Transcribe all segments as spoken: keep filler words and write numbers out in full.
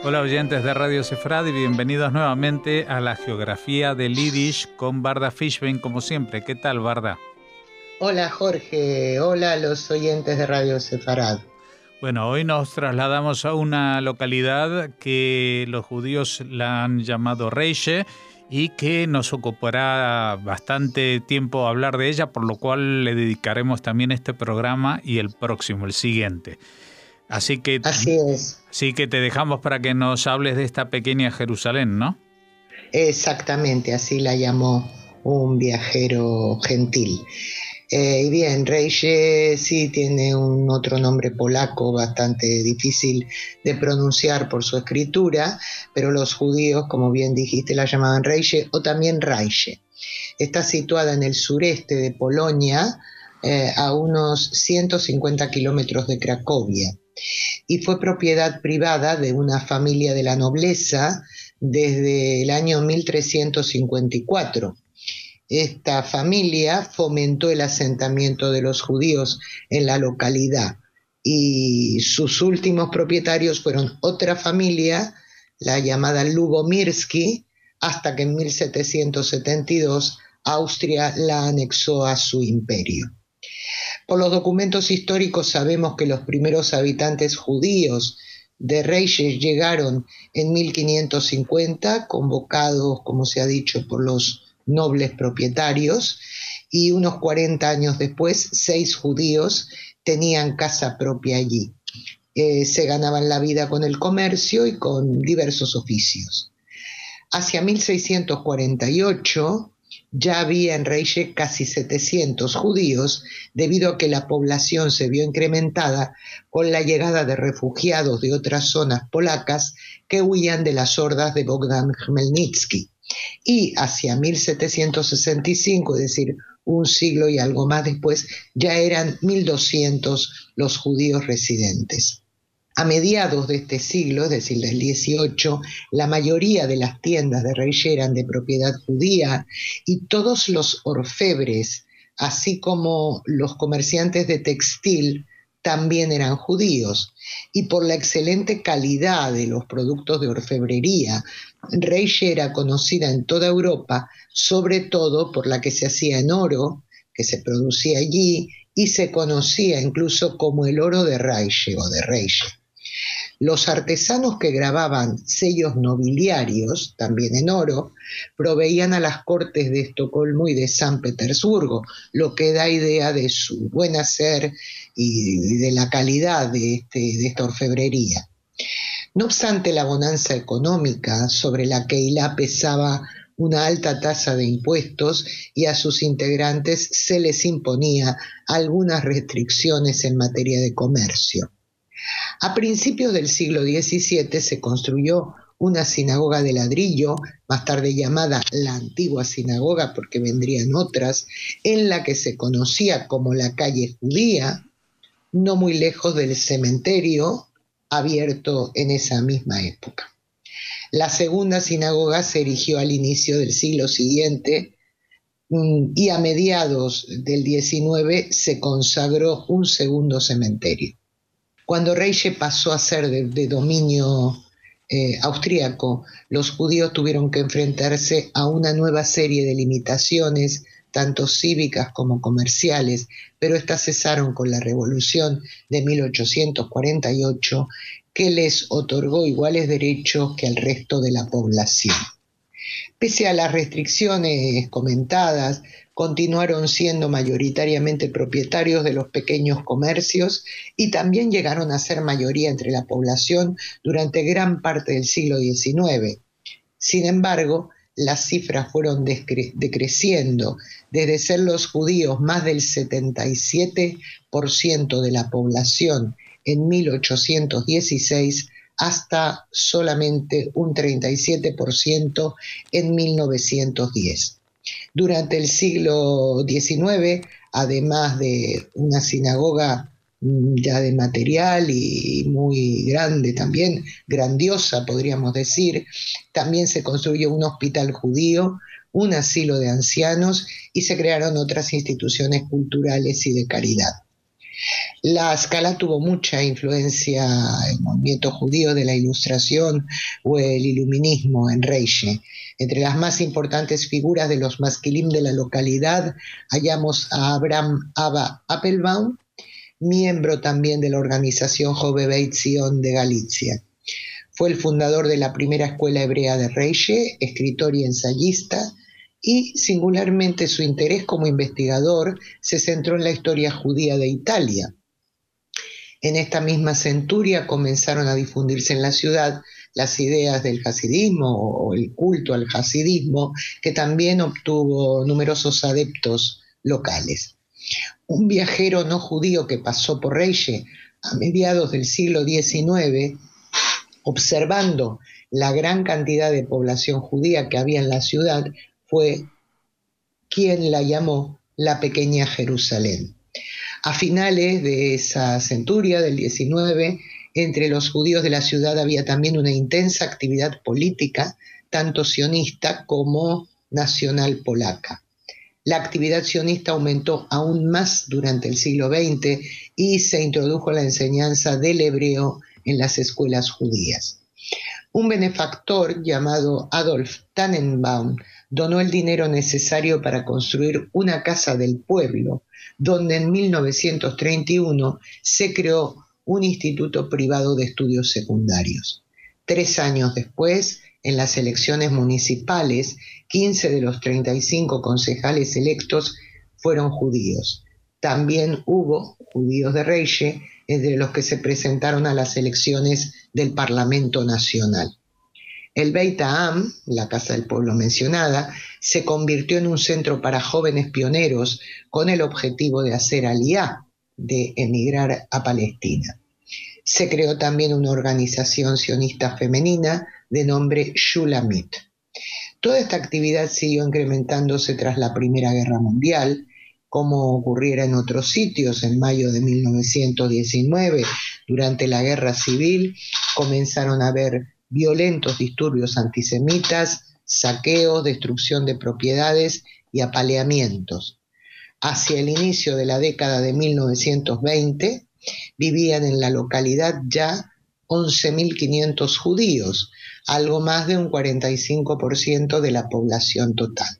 Hola oyentes de Radio Sefrad y bienvenidos nuevamente a la geografía del Yiddish con Varda Fishbein, como siempre. ¿Qué tal, Varda? Hola Jorge, hola a los oyentes de Radio Sefarad. Bueno, hoy nos trasladamos a una localidad que los judíos la han llamado Reishe y que nos ocupará bastante tiempo hablar de ella, por lo cual le dedicaremos también este programa y el próximo, el siguiente. Así que, Así es. Así que te dejamos para que nos hables de esta pequeña Jerusalén, ¿no? Exactamente, así la llamó un viajero gentil. Eh, y bien, Reishe sí tiene un otro nombre polaco bastante difícil de pronunciar por su escritura, pero los judíos, como bien dijiste, la llamaban Reishe o también Raiche. Está situada en el sureste de Polonia, eh, a unos ciento cincuenta kilómetros de Cracovia, y fue propiedad privada de una familia de la nobleza desde el año mil trescientos cincuenta y cuatro. Esta familia fomentó el asentamiento de los judíos en la localidad y sus últimos propietarios fueron otra familia, la llamada Lubomirsky, hasta que en mil setecientos setenta y dos Austria la anexó a su imperio. Por los documentos históricos sabemos que los primeros habitantes judíos de Reishe llegaron en mil quinientos cincuenta, convocados, como se ha dicho, por los nobles propietarios, y unos cuarenta años después, seis judíos tenían casa propia allí. Eh, se ganaban la vida con el comercio y con diversos oficios. Hacia mil seiscientos cuarenta y ocho ya había en Reishe casi setecientos judíos, debido a que la población se vio incrementada con la llegada de refugiados de otras zonas polacas que huían de las hordas de Bogdan Khmelnytsky. Y hacia mil setecientos sesenta y cinco, es decir, un siglo y algo más después, ya eran mil doscientos los judíos residentes. A mediados de este siglo, es decir, del dieciocho, la mayoría de las tiendas de Reishe eran de propiedad judía y todos los orfebres, así como los comerciantes de textil, también eran judíos. Y por la excelente calidad de los productos de orfebrería, Reishe era conocida en toda Europa, sobre todo por la que se hacía en oro, que se producía allí, y se conocía incluso como el oro de Reishe o de Reishe. Los artesanos que grababan sellos nobiliarios, también en oro, proveían a las cortes de Estocolmo y de San Petersburgo, lo que da idea de su buen hacer y de la calidad de, este, de esta orfebrería. No obstante la bonanza económica, sobre la Keilah pesaba una alta tasa de impuestos y a sus integrantes se les imponía algunas restricciones en materia de comercio. A principios del siglo diecisiete se construyó una sinagoga de ladrillo, más tarde llamada la antigua sinagoga porque vendrían otras, en la que se conocía como la calle judía, no muy lejos del cementerio abierto en esa misma época. La segunda sinagoga se erigió al inicio del siglo siguiente y a mediados del diecinueve se consagró un segundo cementerio. Cuando Reishe pasó a ser de, de dominio eh, austríaco, los judíos tuvieron que enfrentarse a una nueva serie de limitaciones, tanto cívicas como comerciales, pero estas cesaron con la Revolución de mil ochocientos cuarenta y ocho, que les otorgó iguales derechos que al resto de la población. Pese a las restricciones comentadas, continuaron siendo mayoritariamente propietarios de los pequeños comercios y también llegaron a ser mayoría entre la población durante gran parte del siglo diecinueve. Sin embargo, las cifras fueron decre- decreciendo, desde ser los judíos más del setenta y siete por ciento de la población en mil ochocientos dieciséis hasta solamente un treinta y siete por ciento en mil novecientos diez. Durante el siglo diecinueve, además de una sinagoga ya de material y muy grande también, grandiosa podríamos decir, también se construyó un hospital judío, un asilo de ancianos y se crearon otras instituciones culturales y de caridad. La Scala tuvo mucha influencia en el movimiento judío de la Ilustración o el Iluminismo en Reche. Entre las más importantes figuras de los masquilim de la localidad hallamos a Abraham Abba Appelbaum, miembro también de la organización Jovevei Zion de Galicia. Fue el fundador de la primera escuela hebrea de Reche, escritor y ensayista, y singularmente su interés como investigador se centró en la historia judía de Italia. En esta misma centuria comenzaron a difundirse en la ciudad las ideas del hasidismo o el culto al hasidismo, que también obtuvo numerosos adeptos locales. Un viajero no judío que pasó por Reche a mediados del siglo diecinueve, observando la gran cantidad de población judía que había en la ciudad, fue quien la llamó la pequeña Jerusalén. A finales de esa centuria del diecinueve, entre los judíos de la ciudad había también una intensa actividad política, tanto sionista como nacional polaca. La actividad sionista aumentó aún más durante el siglo veinte y se introdujo la enseñanza del hebreo en las escuelas judías. Un benefactor llamado Adolf Tannenbaum donó el dinero necesario para construir una casa del pueblo, donde en mil novecientos treinta y uno se creó un instituto privado de estudios secundarios. Tres años después, en las elecciones municipales, quince de los treinta y cinco concejales electos fueron judíos. También hubo judíos de Reche, entre los que se presentaron a las elecciones del Parlamento Nacional. El Beit Ha'am, la Casa del Pueblo mencionada, se convirtió en un centro para jóvenes pioneros con el objetivo de hacer aliyá, de emigrar a Palestina. Se creó también una organización sionista femenina de nombre Shulamit. Toda esta actividad siguió incrementándose tras la Primera Guerra Mundial, como ocurriera en otros sitios. En mayo de mil novecientos diecinueve, durante la Guerra Civil, comenzaron a haber violentos disturbios antisemitas, saqueos, destrucción de propiedades y apaleamientos. Hacia el inicio de la década de mil novecientos veinte, vivían en la localidad ya once mil quinientos judíos, algo más de un cuarenta y cinco por ciento de la población total.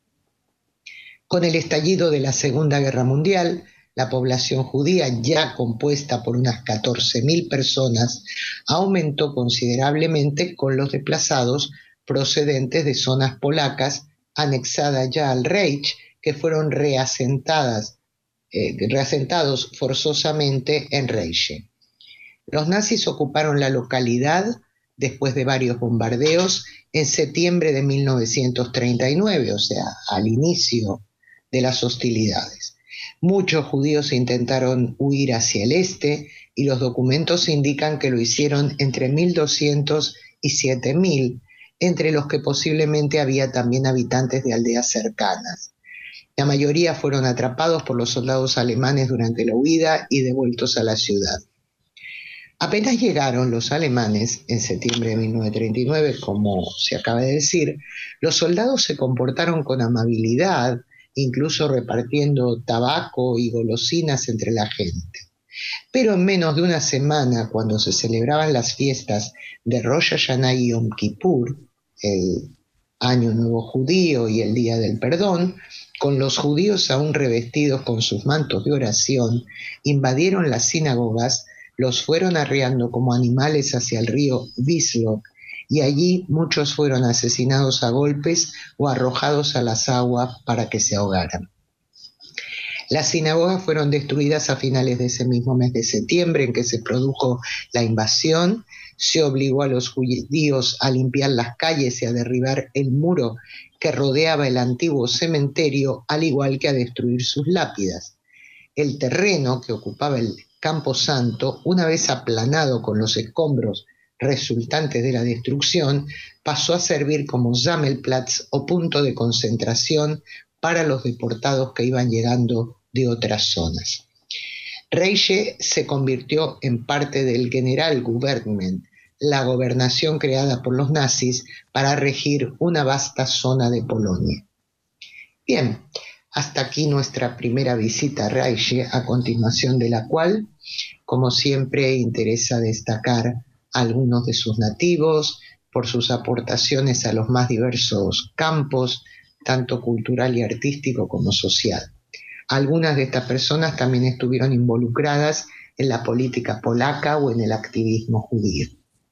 Con el estallido de la Segunda Guerra Mundial, la población judía, ya compuesta por unas catorce mil personas, aumentó considerablemente con los desplazados procedentes de zonas polacas anexadas ya al Reich, que fueron reasentadas, eh, reasentados forzosamente en Reche. Los nazis ocuparon la localidad después de varios bombardeos en septiembre de mil novecientos treinta y nueve, o sea, al inicio de las hostilidades. Muchos judíos intentaron huir hacia el este y los documentos indican que lo hicieron entre mil doscientos y siete mil, entre los que posiblemente había también habitantes de aldeas cercanas. La mayoría fueron atrapados por los soldados alemanes durante la huida y devueltos a la ciudad. Apenas llegaron los alemanes en septiembre de mil novecientos treinta y nueve, como se acaba de decir, los soldados se comportaron con amabilidad, incluso repartiendo tabaco y golosinas entre la gente. Pero en menos de una semana, cuando se celebraban las fiestas de Rosh Hashanah y Yom Kippur, el Año Nuevo Judío y el Día del Perdón, con los judíos aún revestidos con sus mantos de oración, invadieron las sinagogas, los fueron arreando como animales hacia el río Wislok, y allí muchos fueron asesinados a golpes o arrojados a las aguas para que se ahogaran. Las sinagogas fueron destruidas a finales de ese mismo mes de septiembre en que se produjo la invasión. Se obligó a los judíos a limpiar las calles y a derribar el muro que rodeaba el antiguo cementerio, al igual que a destruir sus lápidas. El terreno que ocupaba el Campo Santo, una vez aplanado con los escombros resultantes de la destrucción, pasó a servir como Sammelplatz o punto de concentración para los deportados que iban llegando de otras zonas. Reche se convirtió en parte del Generalgouvernement, la gobernación creada por los nazis para regir una vasta zona de Polonia. Bien, Hasta aquí nuestra primera visita a Reyche, a continuación de la cual, como siempre, interesa destacar a algunos de sus nativos por sus aportaciones a los más diversos campos, tanto cultural y artístico como social. Algunas de estas personas también estuvieron involucradas en la política polaca o en el activismo judío.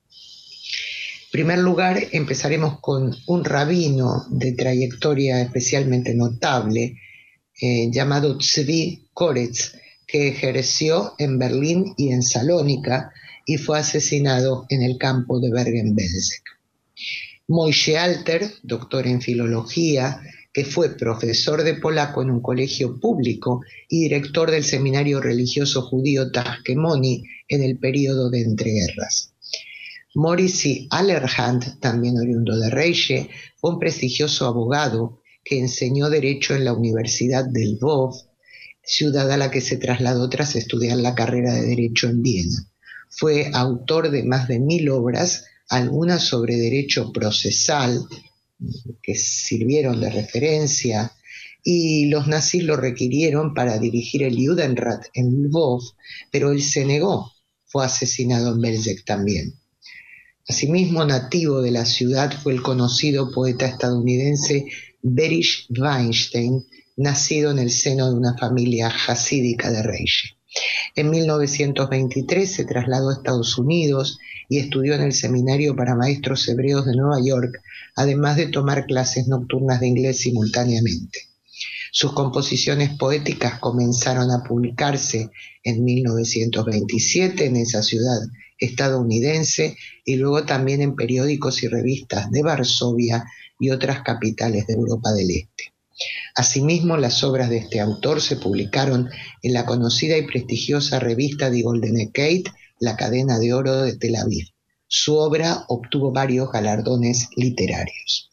En primer lugar, empezaremos con un rabino de trayectoria especialmente notable, eh, llamado Tzvi Koretz, que ejerció en Berlín y en Salónica y fue asesinado en el campo de Bergen-Belsen. Moishe Alter, doctor en filología, que fue profesor de polaco en un colegio público y director del seminario religioso judío Tachkemoni en el período de entreguerras. Mordechai Allerhand, también oriundo de Reyche, fue un prestigioso abogado que enseñó Derecho en la Universidad de Lvov, ciudad a la que se trasladó tras estudiar la carrera de Derecho en Viena. Fue autor de más de mil obras, algunas sobre derecho procesal, que sirvieron de referencia, y los nazis lo requirieron para dirigir el Judenrat en Lvov, pero él se negó, fue asesinado en Belzec también. Asimismo, nativo de la ciudad fue el conocido poeta estadounidense Berich Weinstein, nacido en el seno de una familia jasídica de Reyche. En mil novecientos veintitrés se trasladó a Estados Unidos y estudió en el Seminario para Maestros Hebreos de Nueva York, además de tomar clases nocturnas de inglés simultáneamente. Sus composiciones poéticas comenzaron a publicarse en mil novecientos veintisiete en esa ciudad estadounidense y luego también en periódicos y revistas de Varsovia y otras capitales de Europa del Este. Asimismo, las obras de este autor se publicaron en la conocida y prestigiosa revista Die Goldene Kate, la cadena de oro de Tel Aviv. Su obra obtuvo varios galardones literarios.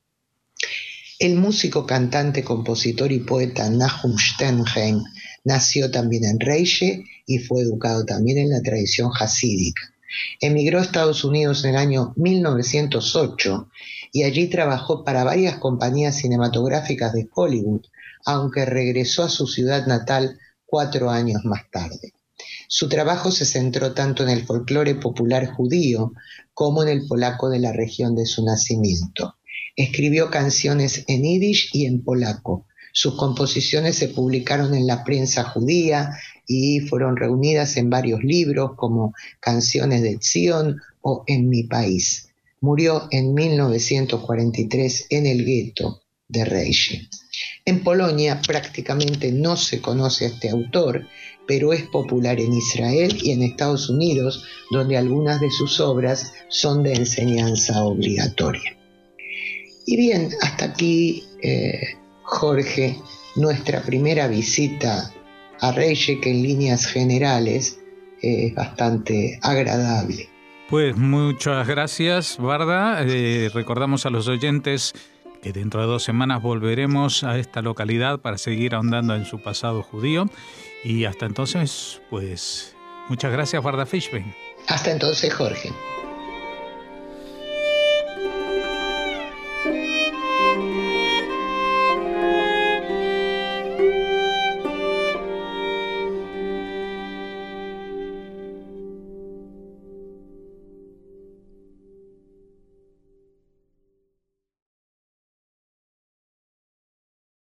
El músico, cantante, compositor y poeta Nahum Sternheim nació también en Reyche y fue educado también en la tradición jasídica. Emigró a Estados Unidos en el año mil novecientos ocho y allí trabajó para varias compañías cinematográficas de Hollywood, aunque regresó a su ciudad natal cuatro años más tarde. Su trabajo se centró tanto en el folclore popular judío como en el polaco de la región de su nacimiento. Escribió canciones en yiddish y en polaco. Sus composiciones se publicaron en la prensa judía y fueron reunidas en varios libros como Canciones de Zion o En mi país. Murió en mil novecientos cuarenta y tres en el gueto de Reyche. En Polonia prácticamente no se conoce a este autor, pero es popular en Israel y en Estados Unidos, donde algunas de sus obras son de enseñanza obligatoria. Y bien, hasta aquí, eh, Jorge, nuestra primera visita a Reyche, que en líneas generales eh, es bastante agradable. Pues muchas gracias, Varda. Eh, recordamos a los oyentes que dentro de dos semanas volveremos a esta localidad para seguir ahondando en su pasado judío. Y hasta entonces, pues muchas gracias, Varda Fishbein. Hasta entonces, Jorge.